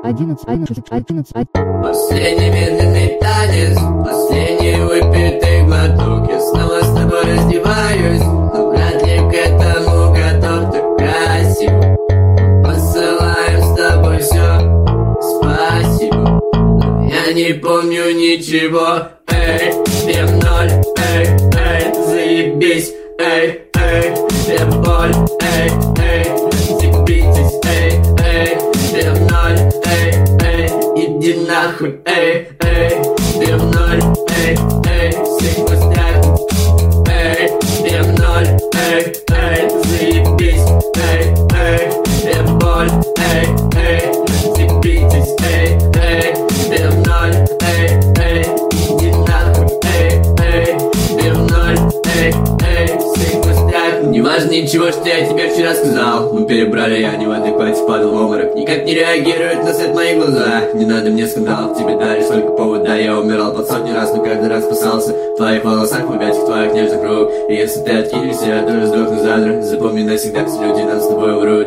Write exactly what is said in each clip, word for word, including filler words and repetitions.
одиннадцать, одиннадцать, одиннадцать. Последний медленный танец, последний выпитый глоток. Я снова с тобой раздеваюсь, но вряд ли к этому готов. Так красиво, посылаем с тобой все, спасибо. Но я не помню ничего. Эй, две в ноль, эй, эй, заебись, эй, эй, две в боль, эй, эй, заебитесь, эй, эй, две в ноль, эй, эй, иди нахуй, эй, эй, две в ноль, эй, эй, всех поставь, эй, две в ноль, эй, эй, заебись, эй, эй, две в боль, эй, эй, заебитесь, эй, эй, две в ноль, эй, эй, иди нахуй, эй, эй, две в ноль, эй, эй, всех поставь. Не важно ничего, что я тебе вчера сказал. Мы перебрали, я не в адеквате, падал в обморок. Никак не реагируют на свет мои глаза. Не надо мне скандалов, тебе дали столько повода. Я умирал под сотни раз, но каждый раз спасался. В твоих волосах, в объятиях твоих нежных рук. И если ты откинешься, я тоже сдохну завтра. Запомни навсегда, все люди нас с тобой врут.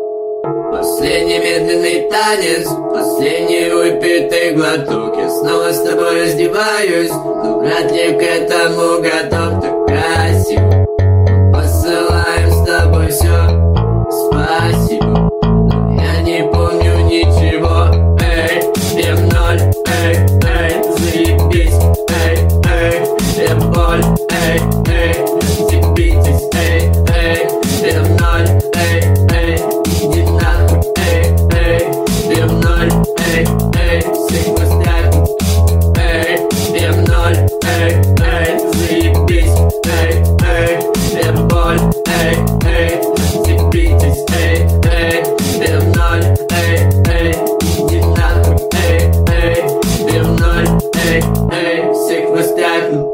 Последний медленный танец, последний выпитый глоток. Я снова с тобой раздеваюсь, но вряд ли к этому готов. Так красиво, посылаем с тобой все, спасибо. Но я не помню ничего. Эй, две в ноль, эй, эй, заебись, эй, эй, две в боль, эй, эй, заебитесь, эй, эй, две в ноль, эй, эй, иди нахуй, эй, эй, две в ноль, эй, эй, всех поставь, эй, две в ноль, эй, эй, заебись, эй, эй, две в боль, эй, эй, заебитесь, эй, эй, две в ноль, эй, эй, иди нахуй, эй, эй, две в ноль, эй, эй, всех поставь.